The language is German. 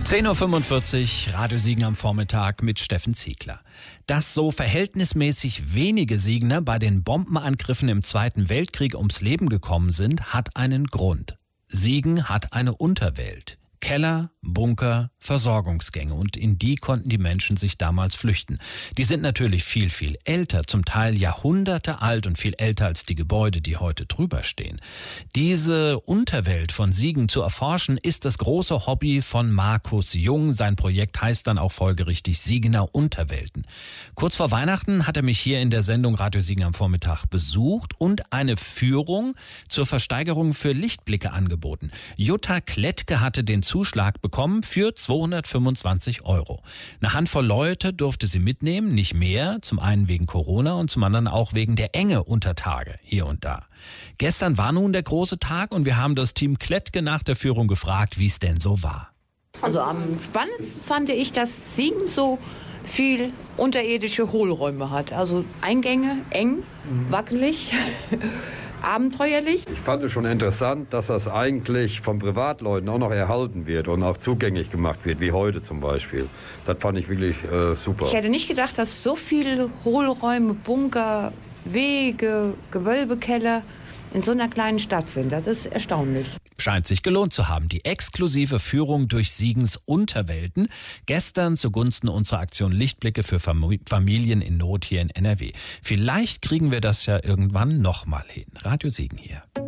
10.45 Uhr, Radio Siegen am Vormittag mit Steffen Ziegler. Dass so verhältnismäßig wenige Siegener bei den Bombenangriffen im Zweiten Weltkrieg ums Leben gekommen sind, hat einen Grund. Siegen hat eine Unterwelt. Keller, Bunker, Versorgungsgänge, und in die konnten die Menschen sich damals flüchten. Die sind natürlich viel, viel älter, zum Teil Jahrhunderte alt und viel älter als die Gebäude, die heute drüber stehen. Diese Unterwelt von Siegen zu erforschen, ist das große Hobby von Markus Jung. Sein Projekt heißt dann auch folgerichtig Siegener Unterwelten. Kurz vor Weihnachten hat er mich hier in der Sendung Radio Siegen am Vormittag besucht und eine Führung zur Versteigerung für Lichtblicke angeboten. Jutta Klettke hatte den Zuschlag bekommen für 225 €. Eine Handvoll Leute durfte sie mitnehmen, nicht mehr, zum einen wegen Corona und zum anderen auch wegen der Enge unter Tage hier und da. Gestern war nun der große Tag und wir haben das Team Klettke nach der Führung gefragt, wie es denn so war. Also am spannendsten fand ich, dass Siegen so viel unterirdische Hohlräume hat. Also Eingänge eng, wackelig, abenteuerlich. Ich fand es schon interessant, dass das eigentlich von Privatleuten auch noch erhalten wird und auch zugänglich gemacht wird, wie heute zum Beispiel. Das fand ich wirklich super. Ich hätte nicht gedacht, dass so viele Hohlräume, Bunker, Wege, Gewölbekeller in so einer kleinen Stadt sind. Das ist erstaunlich. Scheint sich gelohnt zu haben. Die exklusive Führung durch Siegens Unterwelten. Gestern zugunsten unserer Aktion Lichtblicke für Familien in Not hier in NRW. Vielleicht kriegen wir das ja irgendwann nochmal hin. Radio Siegen hier.